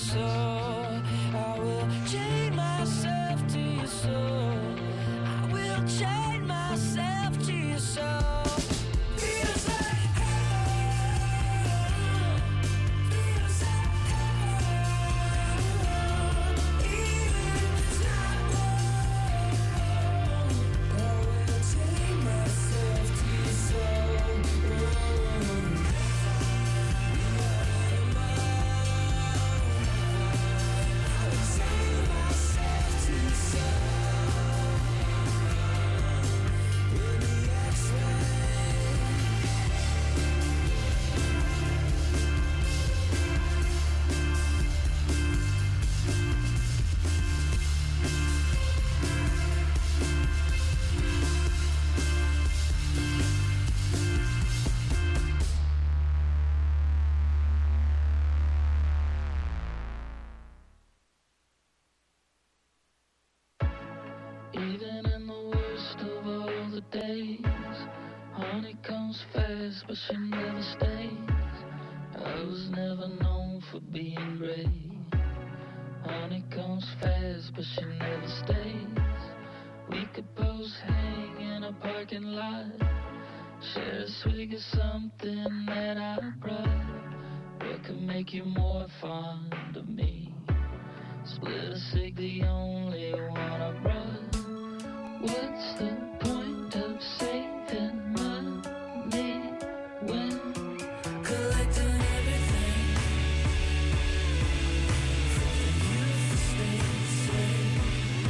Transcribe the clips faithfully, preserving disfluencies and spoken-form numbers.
soul. I will chain myself to your soul. I will chain myself to your soul. Feels like heaven. Feels like heaven. Even if it's not love, I will chain myself to your soul. Even in the worst of all the days, honey comes fast, but she never stays. I was never known for being great. Honey comes fast, but she never stays. We could both hang in a parking lot, share a swig of something that I brought. What could make you more fond of me? Split a cig, the only one I brought. What's the point of saving money when collecting everything from the youth estate slave?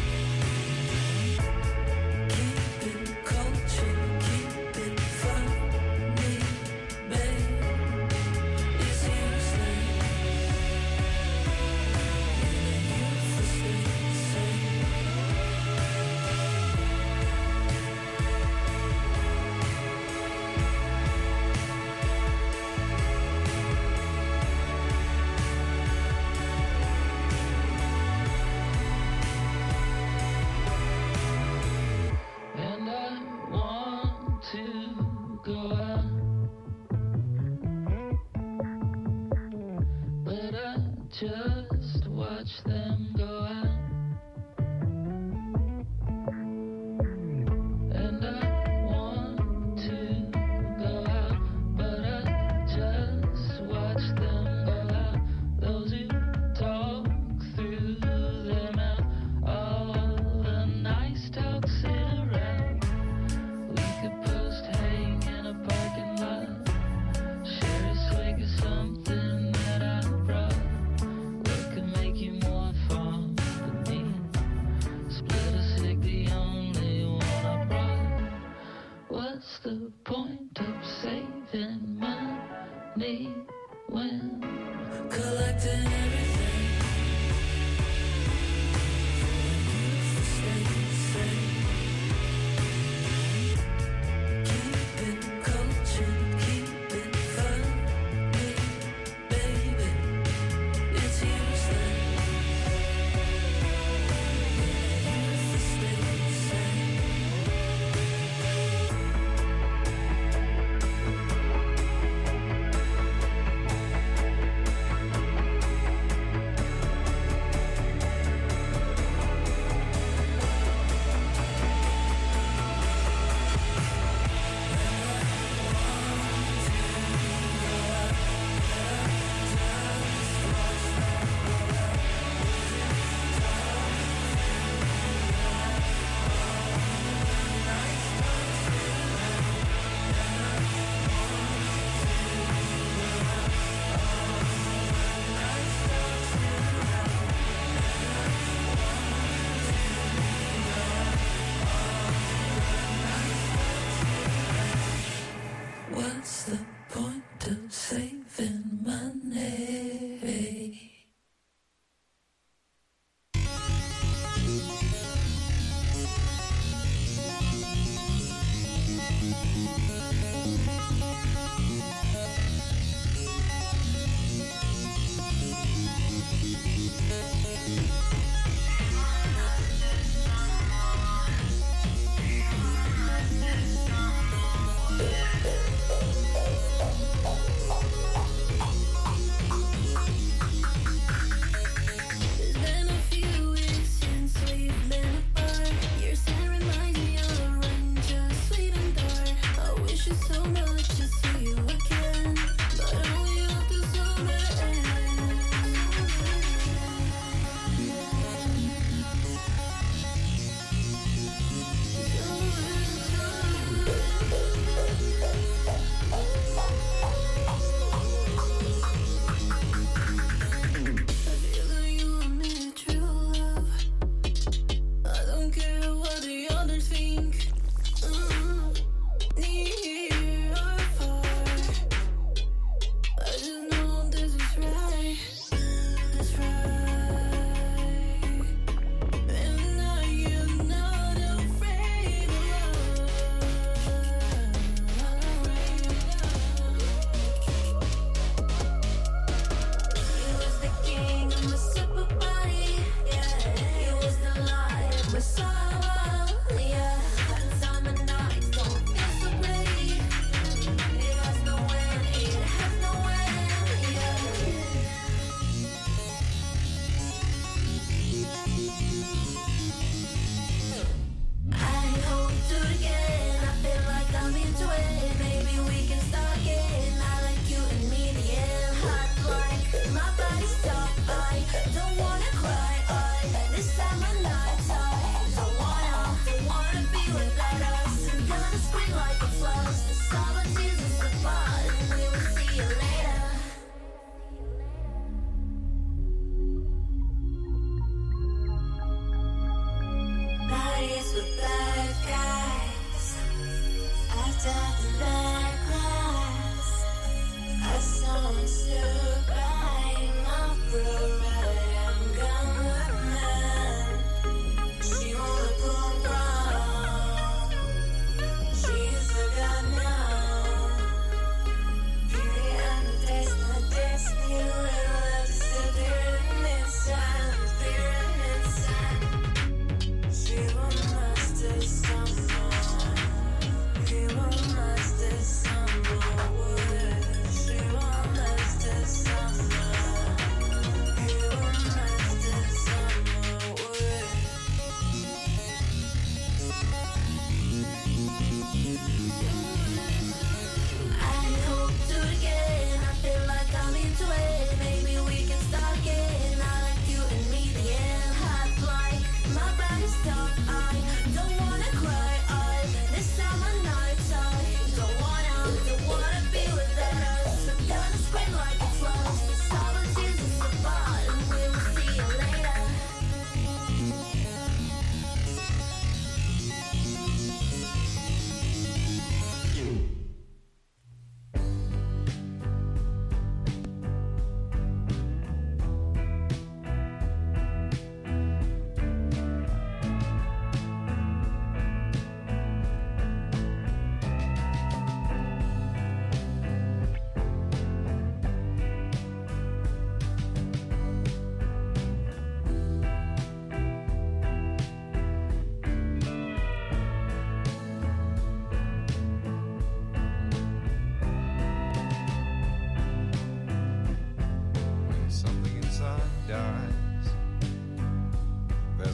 Keep it culture, keep it funny, babe. It's useless in a youth estate slave. And I want to go out, but I just watch them go out. And I want to go out, but I just watch them go out. Those who talk through their mouth, all the nice talk sit around. We could post hang in a parking lot, share a swig of something that I brought. What could make you more fond of me? Split a cig, the only one I brought. What's the point of saving money when collecting everything from the youth estate slave? Keep it culture, keep it funny, baby. It's useless in a youth estate slave. What's the point of saving money?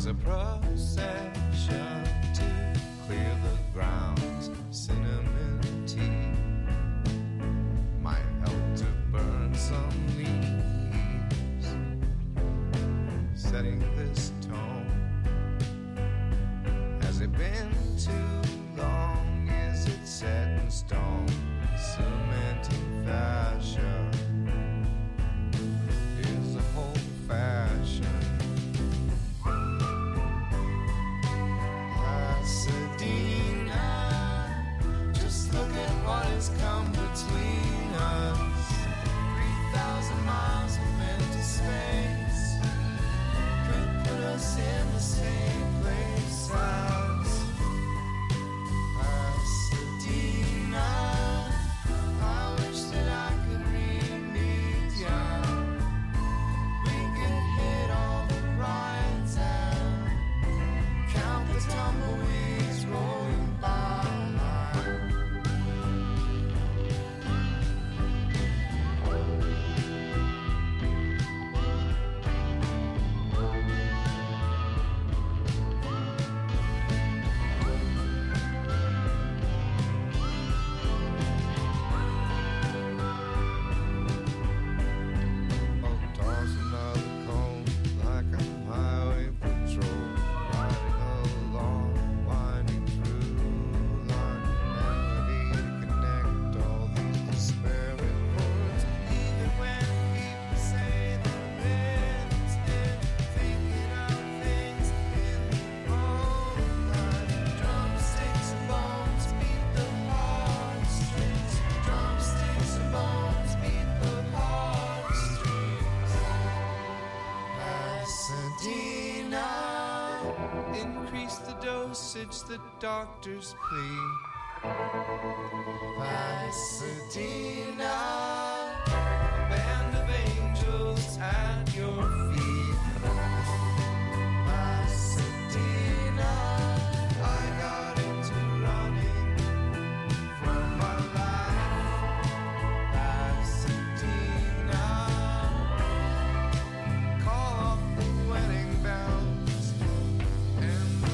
There's a procession to clear the grounds. Cinnamon tea might help to burn some leaves, setting this tone. Has it been too long? Is it set in stone? Cementing fashion is a whole fashion. Pasadena, just look at what has come between us. Three thousand miles of empty space could put us in the same place as Pasadena. I wish that I could re-meet ya. We could hit all the rides and count the tumbleweeds rolling by. Oh, toss another cone like a highway patrol, riding along, winding through line melody to connect all these despairing chords. Even when people say they're been thinking of things in the moonlight, drumsticks and bones beat the heartstrings. Drumsticks and bones beat the heartstrings. Pasadena, increase the dosage, the doctors plead. Pasadena, a band of angels at your feet. Pasadena, I got into running from my life. Pasadena, call off the wedding bells and the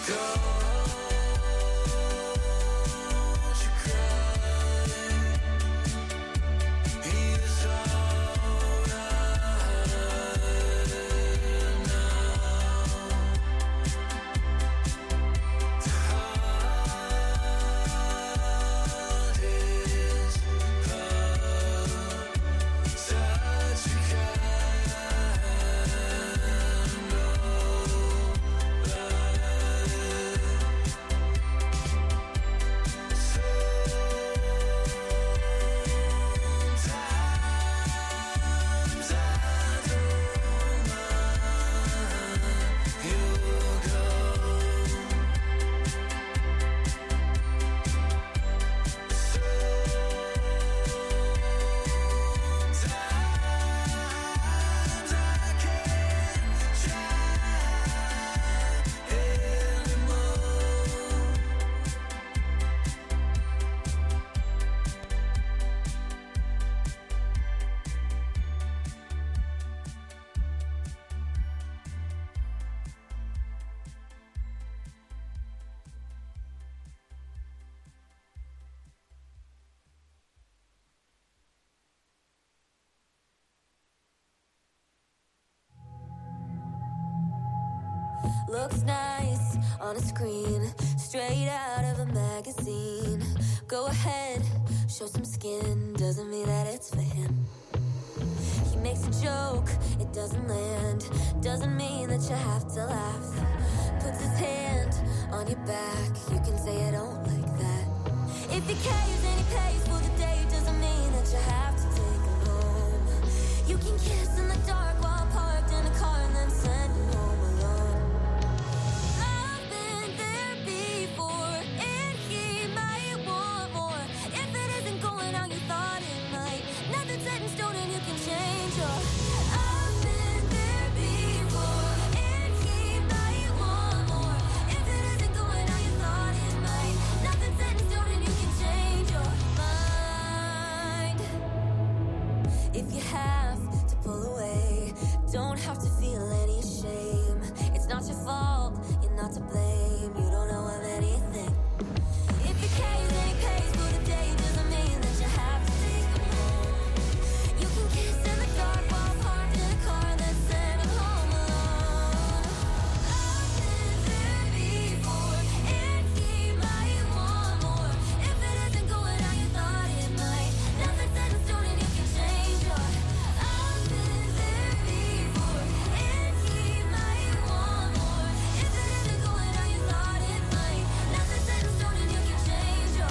Looks nice on a screen, straight out of a magazine. Go ahead, show some skin, doesn't mean that it's for him. He makes a joke, it doesn't land, doesn't mean that you have to laugh. Puts his hand on your back, you can say I don't like that. If he cares and he pays for the day, doesn't mean that you have to take him home. You can kiss in the dark while parked in a car and then send him home alone. I've been there before, and he might want more. If it isn't going how you thought it might, nothing's set in stone and you can change your. I've been there before, and he might want more. If it isn't going how you thought it might, nothing's set in stone and you can change your mind. If you have to pull away, don't have to feel any shame. It's not your fault, you're not to blame. You don't know of anything. If you cares and he pays for the day, doesn't mean that you have to take him home. You can kiss in the dark while parked in a car and then send him home alone. I've been there before, and he might want more. If it isn't going how you thought it might, nothing's set in stone and you can change your. I've been there before, and he might want more. If it isn't going how you thought it might, nothing's set in stone and you can change your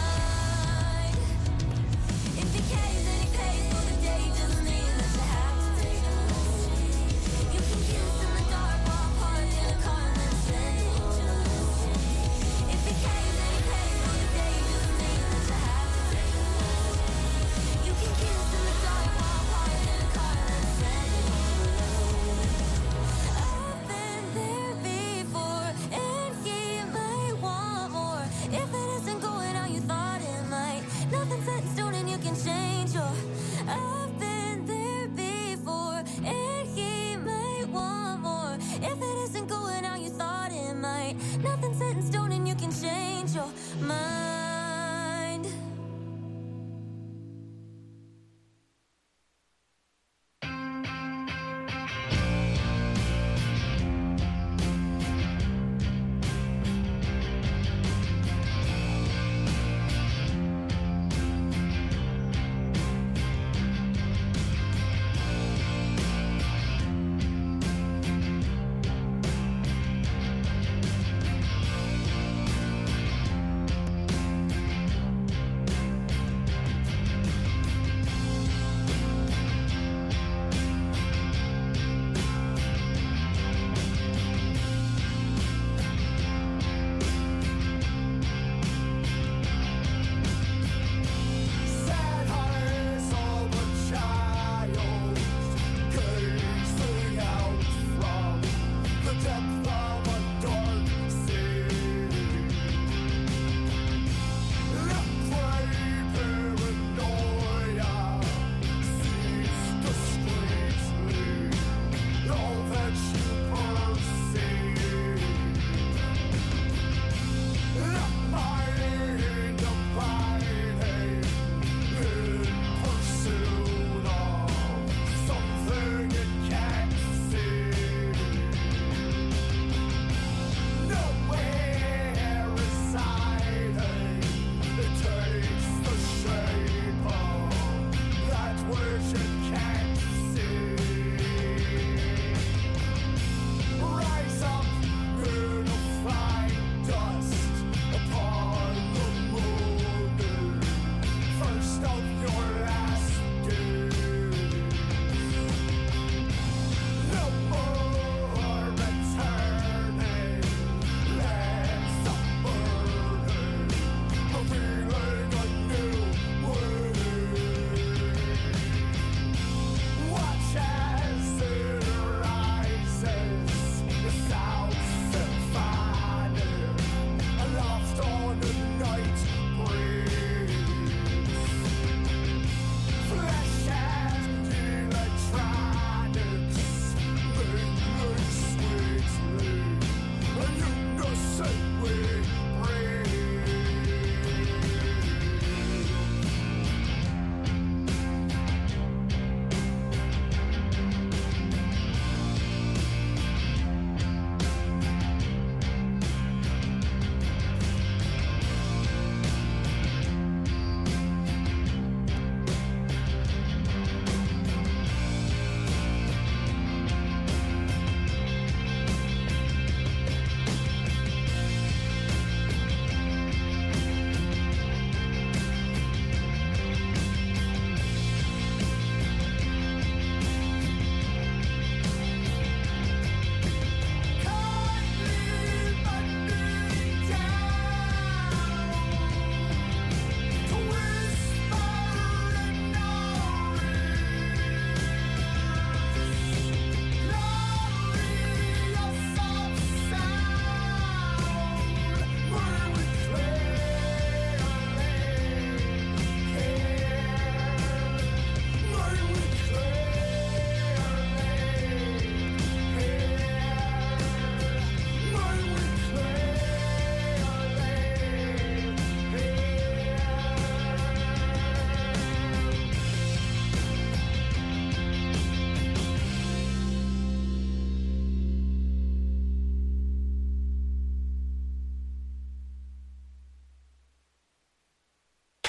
mind. If he cares and he pays for the day, doesn't mean that you have to take him home. You can kiss in the dark while parked in a car and then send him home. If he cares and he pays for the day, doesn't mean that you have to take him home. You can kiss in the dark while parked in a car and then send him home. I've been there before, and he might want more. If it isn't going how you thought it might, nothing's set in stone and you can change your. I've been there before, and he might want more. If it isn't going how you thought it might, nothing's set in stone and you can change your mind.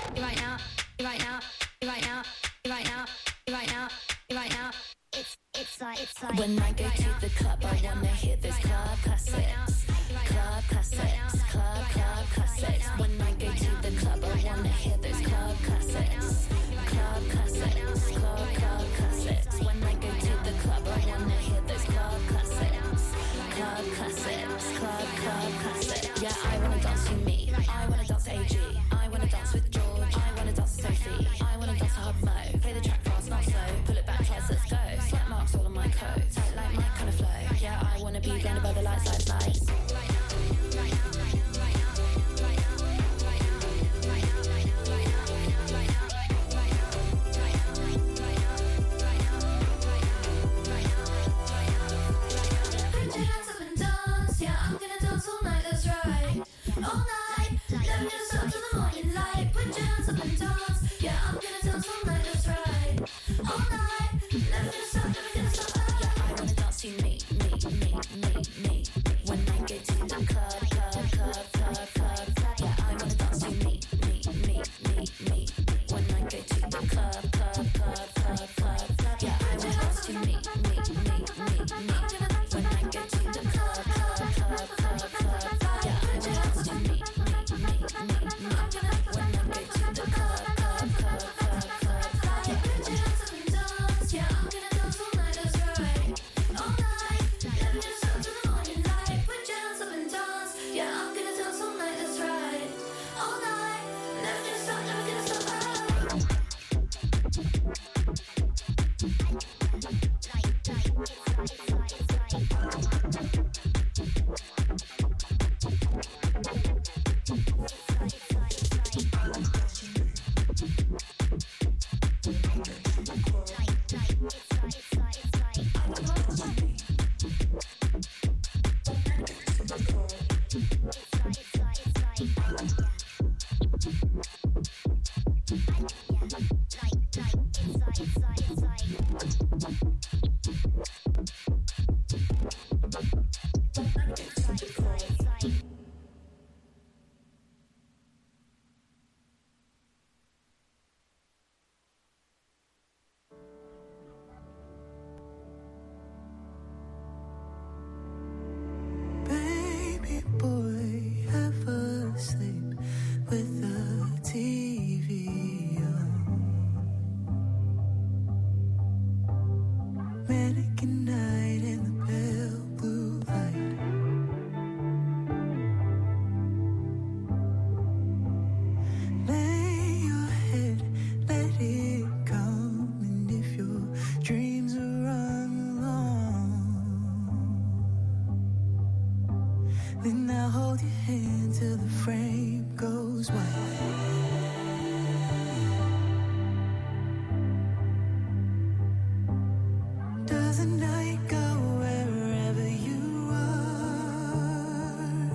you right now, you right now, you right now, you right now, you right now, you right now. It's it's like it's like when I go to the club, I wanna hear those club classics, club classics, club club classics. When I go to the club, I wanna hear those club classics, club classics, club club classics. When I go to the club, I wanna hear those club classics, club classics, club club classics. Yeah, I wanna dance to me, I wanna dance to A G, I wanna dance with George, I wanna dance to Sophie, I wanna dance to Hub Mo. Play the track fast, not slow, pull it back twice, let's go. Sweat marks all on my coat, tight like my kind of flow. Yeah, I wanna be blinded by the lights, lights, lights. All night, never gonna stop till the morning light. Put your hands up and dance. Yeah, I'm gonna dance all night, that's right. All night, never gonna stop, never gonna stop. Yeah, I wanna dance to me, me, me, me, me. When I go to the club, club, club, club, club, club. Yeah, I wanna dance to me, me, me, me, me. When I go to the club, club, club, club, club, club. Yeah, I wanna dance to me, me, me, me, me. When I go to the club, club, club, club, club, club. Yeah, I wanna dance to me, me, me, me, me. When I go to the club, club, club, club, club, club. Yeah, Put your hands up and dance. Yeah, I'm gonna dance all night, that's right. All night, never gonna stop till the morning light. Put your hands up and dance. Yeah, I'm gonna dance all night, that's right. All night, never gonna stop, never gonna stop. Baby boy, half asleep with the T V on. Mannequin night in the pale blue light. Lay your head, let it come, and if your dreams run long, then I'll hold your hand till the frame goes white. Does the night go wherever you are?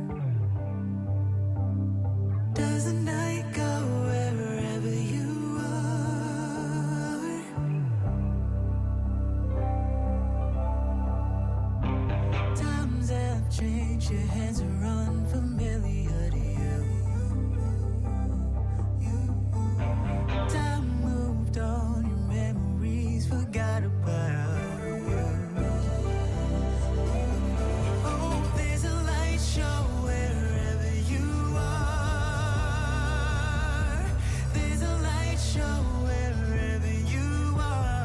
Does the night go wherever you are? Times have changed, your hands are unfamiliar to you. Time moved on, your memories forgot about you. Oh, there's a light show wherever you are. There's a light show wherever you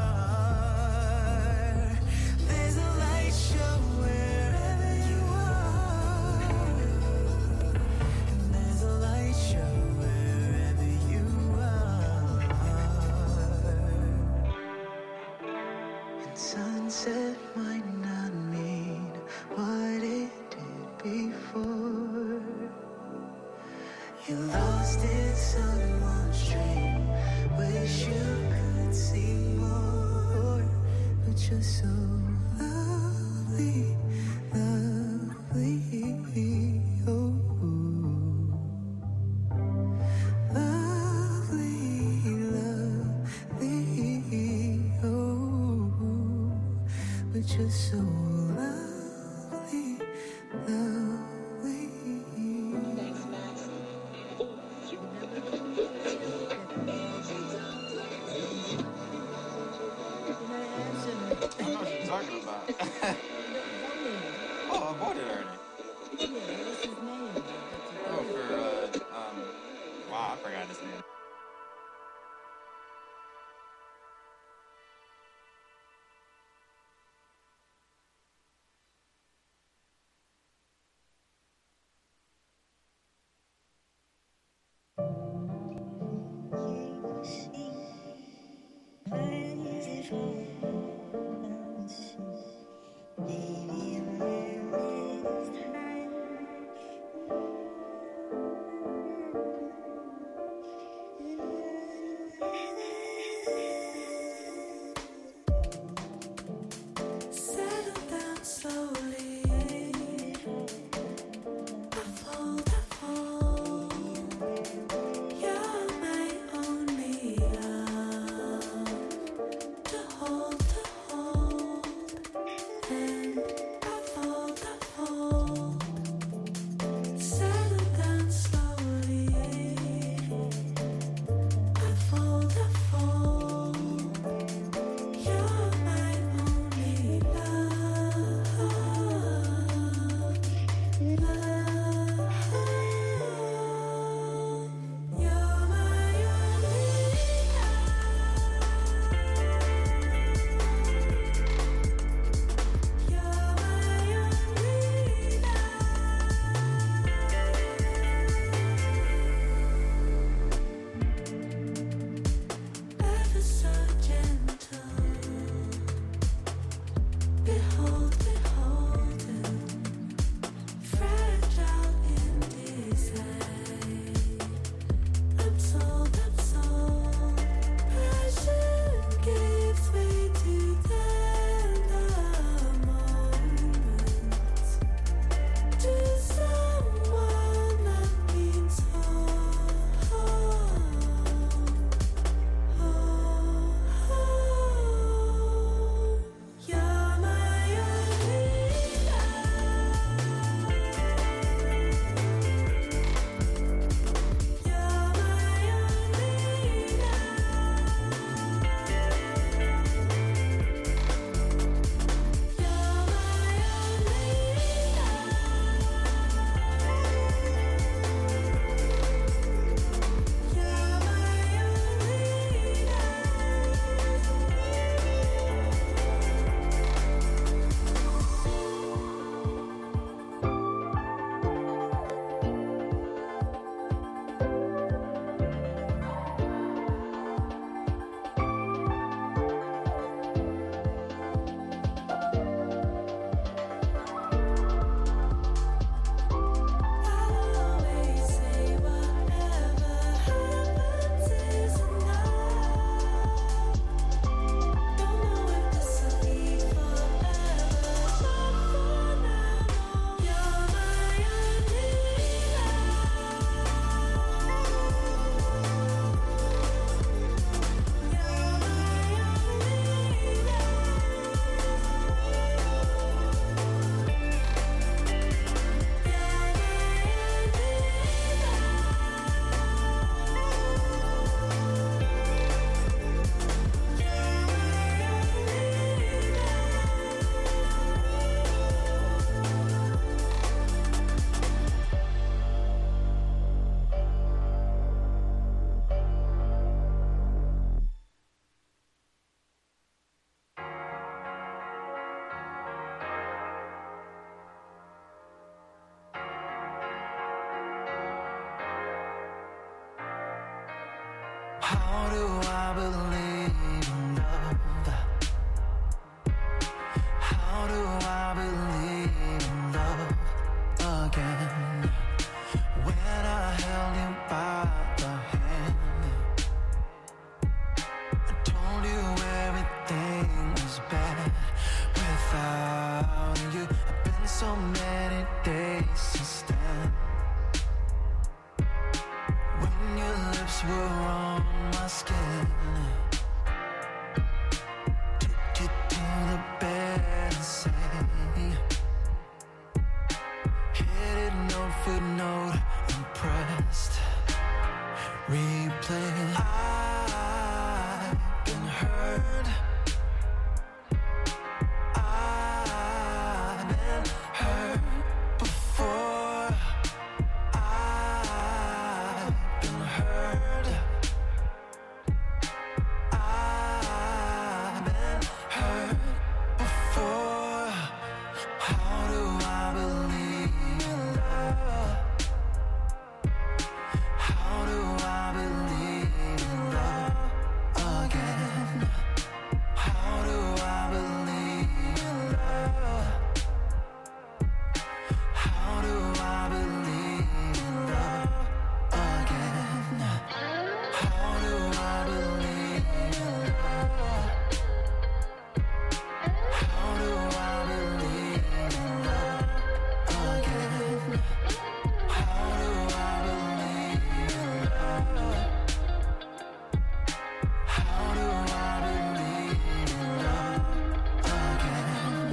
are. There's a light show wherever you are. And there's a light show wherever you are. And sunset might not mean what it did before. You lost in someone's dream. Wish you could see more, but you're so lovely, lovely. Oh, lovely, lovely. Oh, but you're so lovely, lovely. How do I believe in love? How do I believe in love again? When I held you by the hand, I told you everything was bad without you. I've been so many days since then, when your lips were on my skin. Took you to the bed and say, hit it note for note, impressed. Replay. I've been hurt. I've been hurt before. I've been hurt. I've been hurt before. How do I believe in love? How do I believe in love again? How do I believe in love? How do I believe in love again? How do I believe in love? How do I believe in love again? How do I believe in love? How do I believe in love again?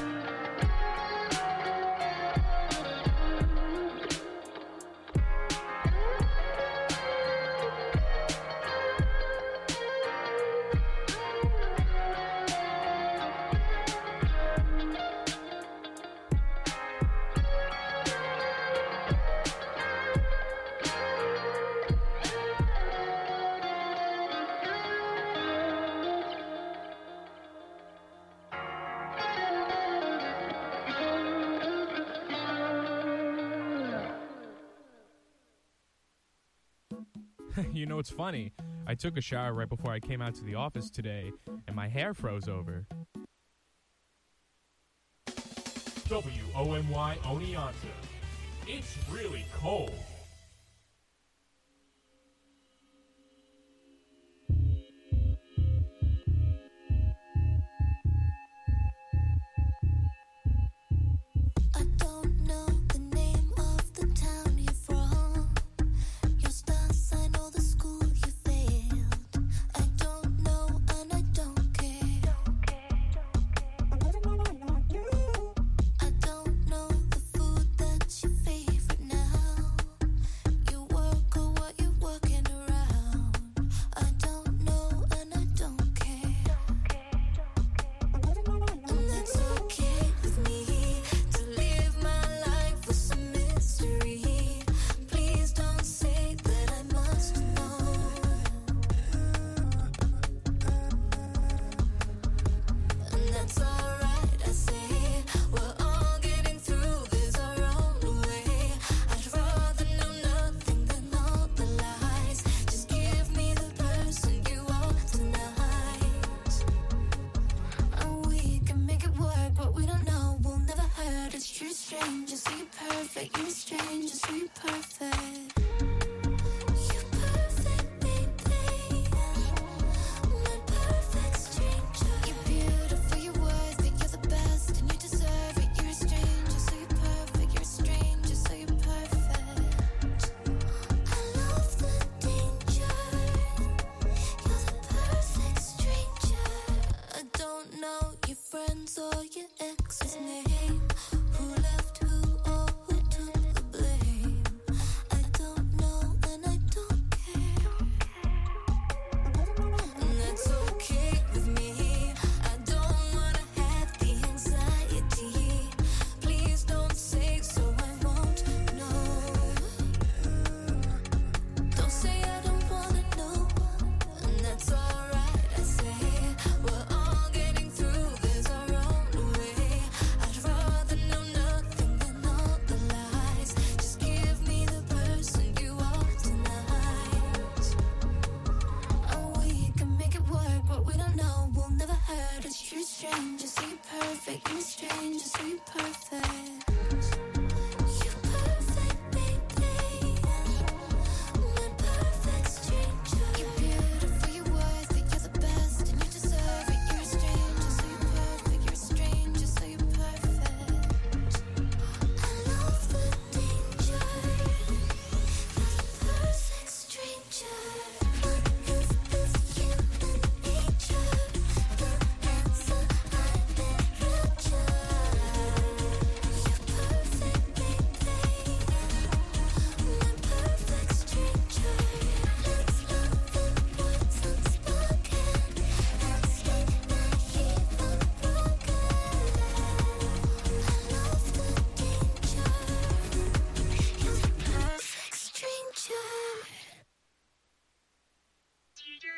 You know, it's funny. I took a shower right before I came out to the office today, and my hair froze over. W O N Y Oneonta. It's really cold. I don't know the name of the town you're from. Your stars, I know the school you failed. I don't know and I don't care. I don't know the food that's your favorite now.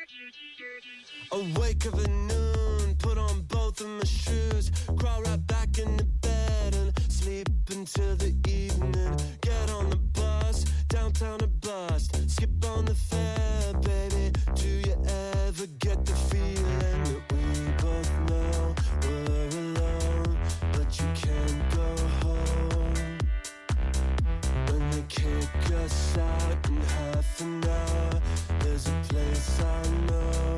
Awake of a noon, put on both of my shoes, crawl right back into bed and sleep until the evening. Get on the bus, downtown to bust, skip on the fare, baby. Do you ever get the feeling that we both know we're alone, but you can't go home? When they kick us out in half an hour, there's a place I know.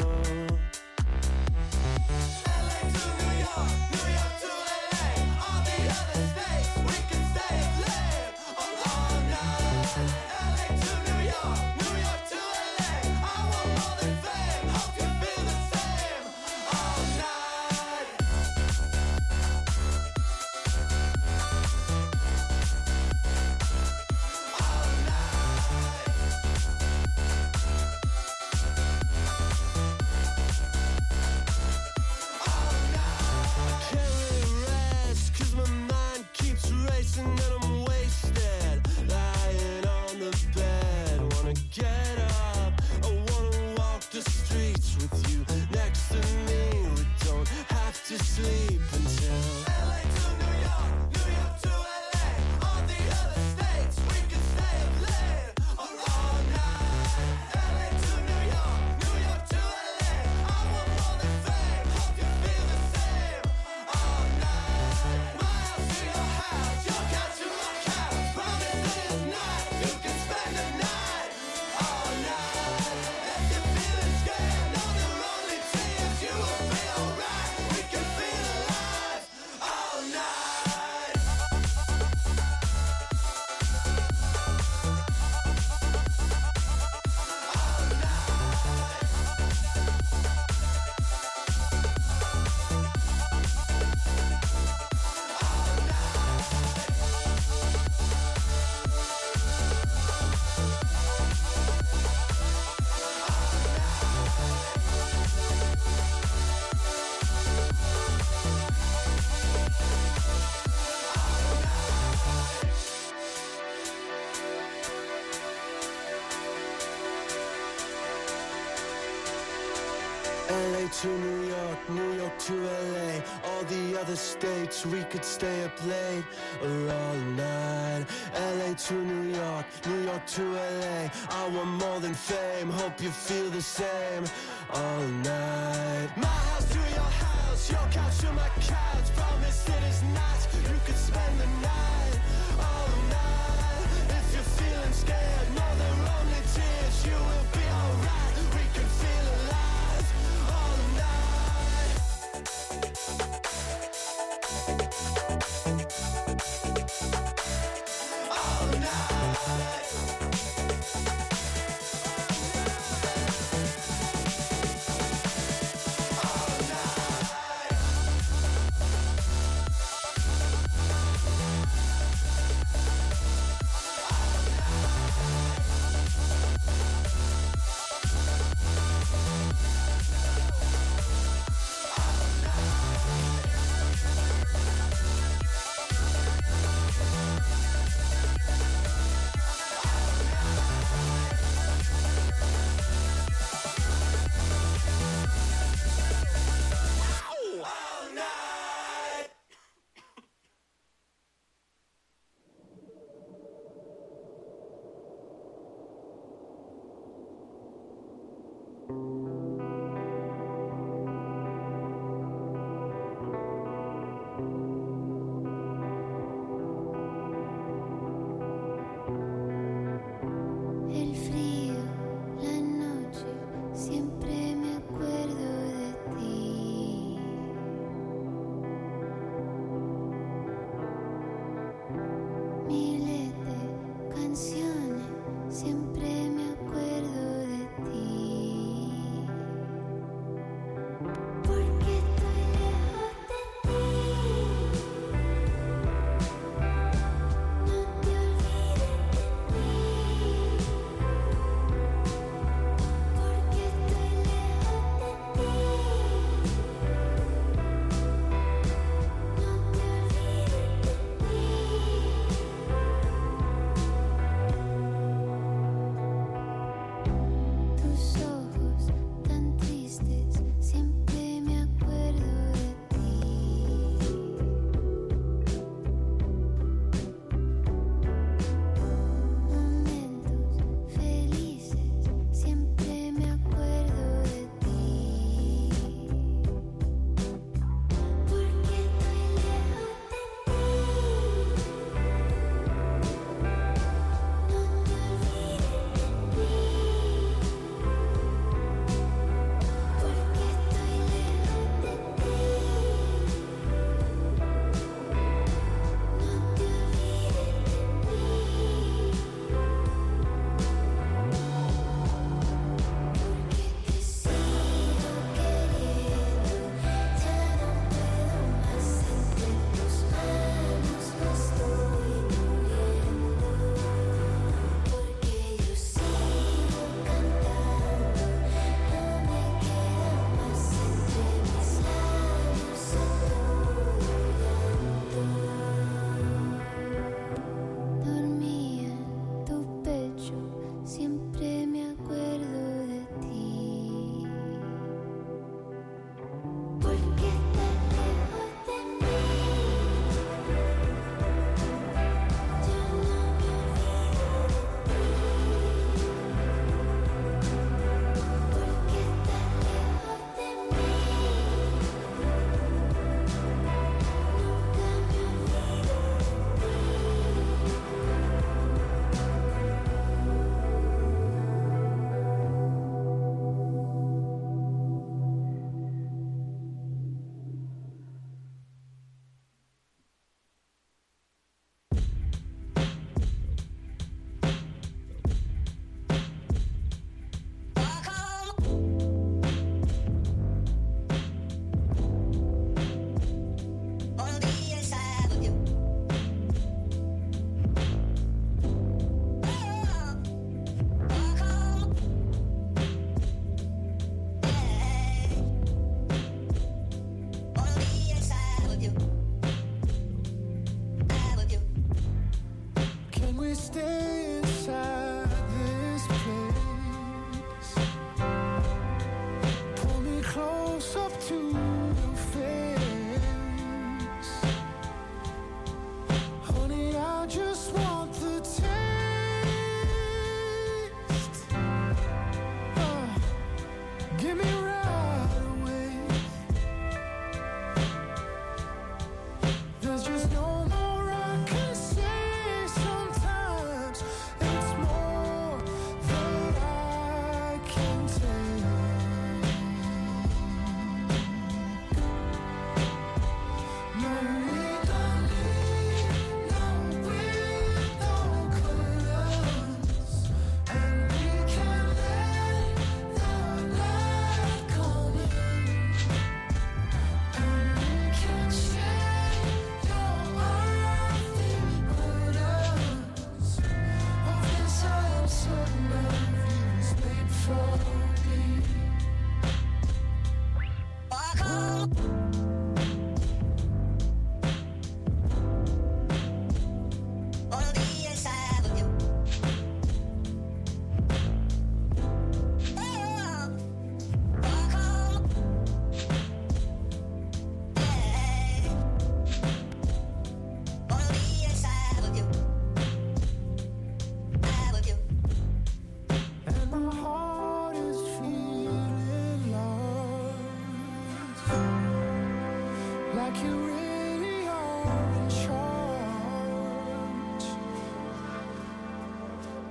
L A to New York, New York to L A. All the other states, we could stay up late or all night. L A to New York, New York to L A. I want more than fame, hope you feel the same all night. My house to your house, your couch to my couch. Promise it is not, you could spend the night all night. If you're feeling scared, no, they're only tears. You will be alright, we can feel alive all night. All night. All night.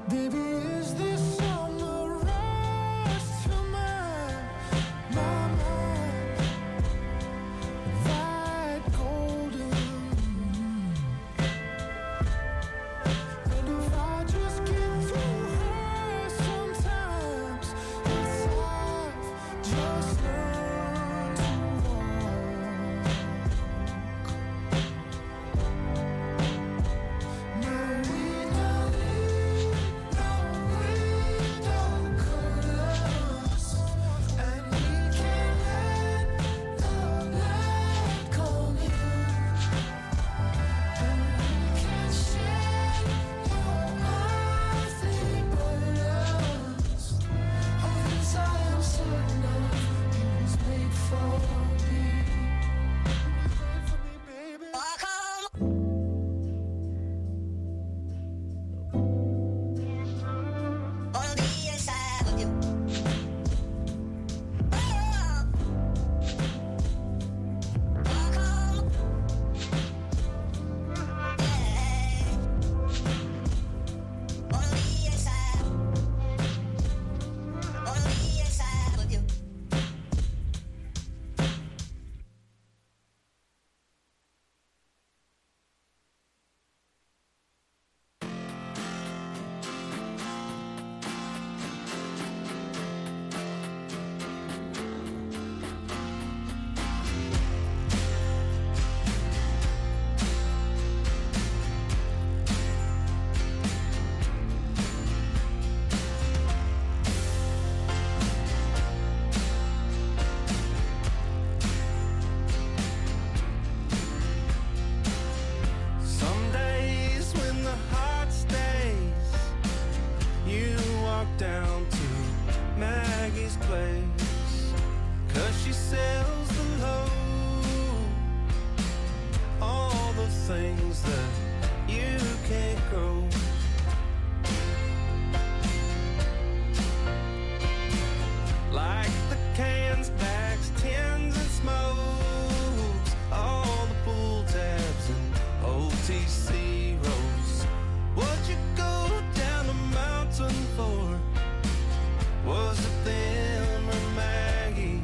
Baby, is this summer rest to mine, my mind, that golden? And if I just get to her sometimes, it's I've just learned to walk. No, we don't need no window curtains, and we can let the light come in, and we can share your earthly burdens. Of this I am certain of, it was made for me. Made for me, baby. On the inside of you. Oh, walk home. Yeah. On the inside. On the inside of you. Some days when the heart stays, you walk down to Maggie's place, 'cause she sells the load, all the things that you can't grow. Like the cans, bags, tins, and smokes, all the pull tabs and O T C rolls. What'd you go down the mountain for? Was it them or Maggie?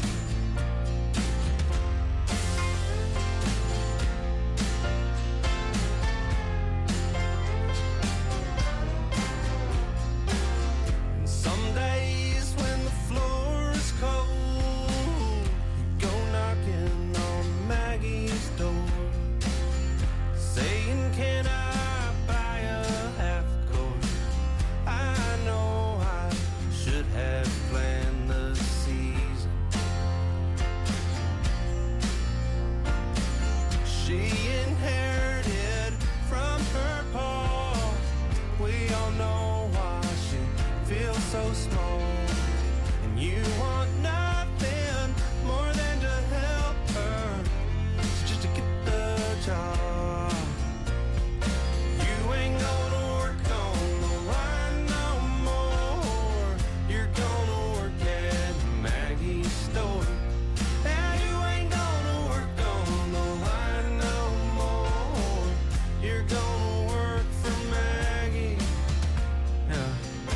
And some days when the floor is cold, you go knocking on Maggie's door, saying, can I buy a half quart? I know I should have planned the season. She inherited from her pa. We all know why she feels so small. And you want nothing more than to help her, just to get the job. You ain't gonna work on the line no more. You're gonna work at Maggie's store. And you ain't gonna work on the line no more. You're gonna work for Maggie. Yeah.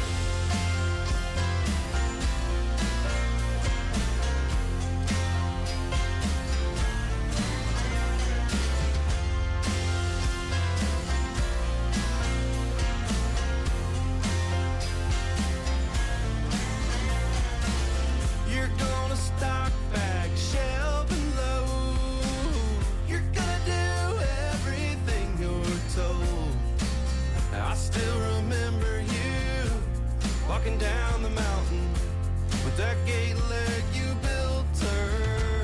You're gonna stock back, shelf and load. You're gonna do everything you're told. I still remember you walking down the mountain with that gate leg you built her.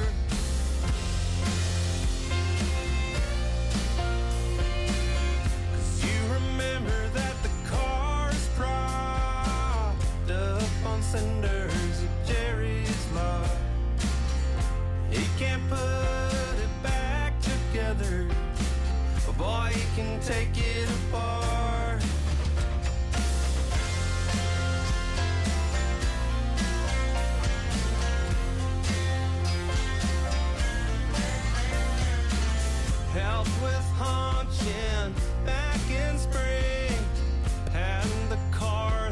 'Cause you remember that the car's propped up on cinders at Jerry's lot. He can't put it back together. Oh boy, he can take it apart. Help with haunching back in spring, and the car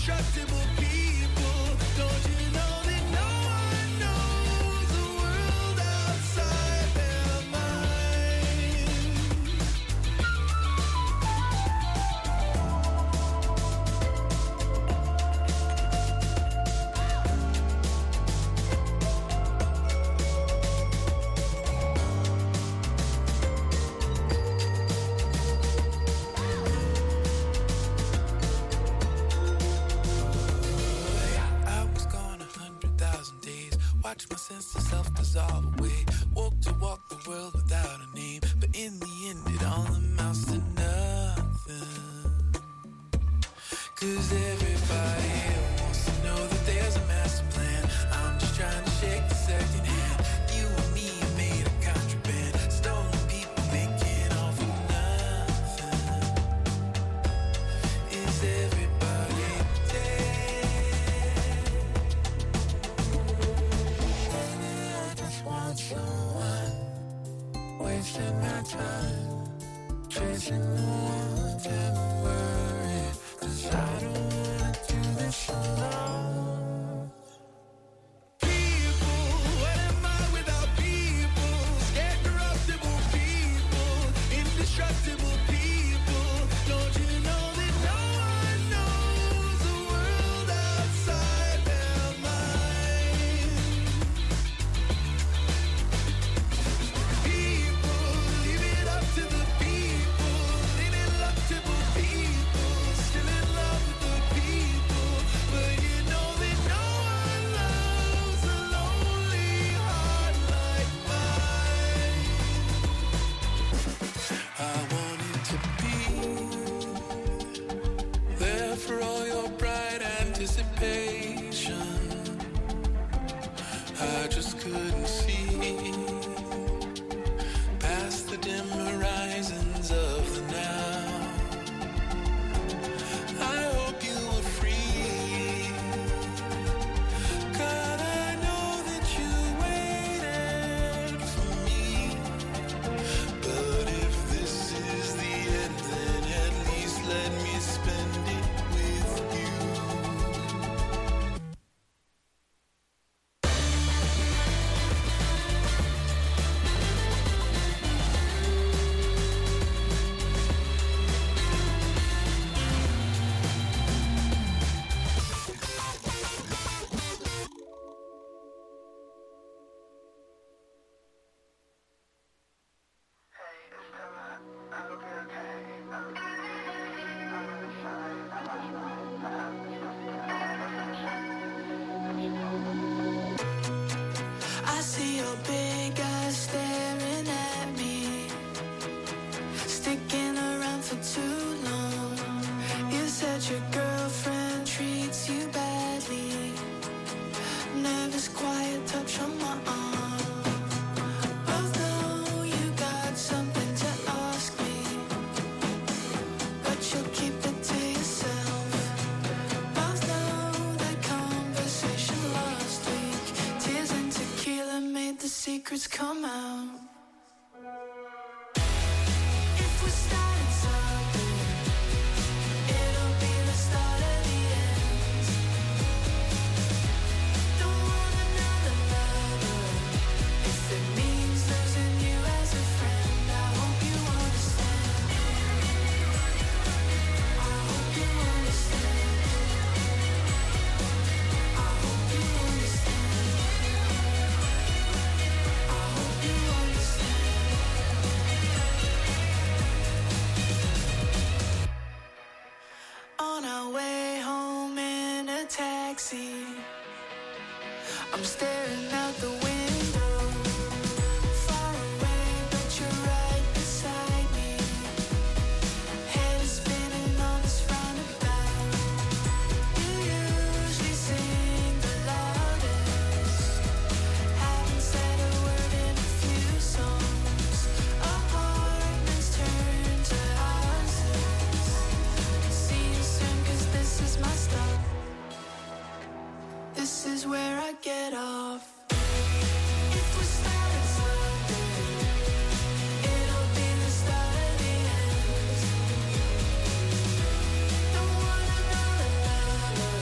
indestructible people. Don't you know that no one knows the world outside their mind? I was gone a hundred thousand days. Watched my sense of self dissolve away. Woke to walk the world without a name. But in the end it all amounts to nothing. Cause everybody wants to know that there's a master plan. I'm just trying to shake the second hand. You and me have made a contraband. Stolen people making off of nothing. Is everybody dead? I just want someone wasting my time, chasing the world and worry. Cause I don't wanna do this alone. People, what am I without people? Scared, corruptible people, indestructible people. Don't you know that no one knows the world outside their mind? People, leave it up to the people, ineluctable people, still in love with the people. But you know that no one loves a lonely heart like mine. I wanted to be there for all your bright anticipation. I just couldn't see past the dim horizons of the now. I hope you were free. God, I know that you waited for me. But if this is the end, then at least let me spend it with you. I see your big eyes staring at me, sticking around for too long. You said your girlfriend treats you badly. Nervous, quiet touch on my arm. Although you got something to ask me, but you'll keep it to yourself. Although that conversation last week, tears and tequila made the secrets come out. If we started something, it'll be the start of the end. Don't want another lover. If it means losing you as a friend, I hope you understand. I hope you understand. I hope you understand. I hope you understand. On our way home in a taxi, I'm staring out the window, far away, but you're right beside me. Head is spinning on this roundabout. You usually sing the loudest. Haven't said a word in a few songs. Apartments turn to houses. See you soon, 'cause this is my stop. This is where I get off. If we started something, it'll be the start of the end. Don't want another lover.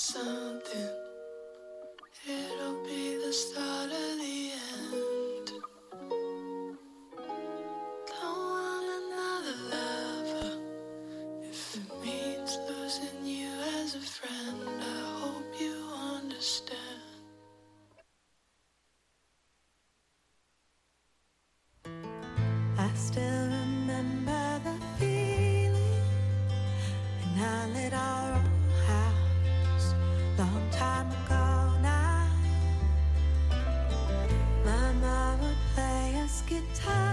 something. It'll be the start of the end. Don't want another lover. If it means losing you as a friend, I hope you understand. I still remember the feeling in our little house, long time ago now. Mama would play us guitar.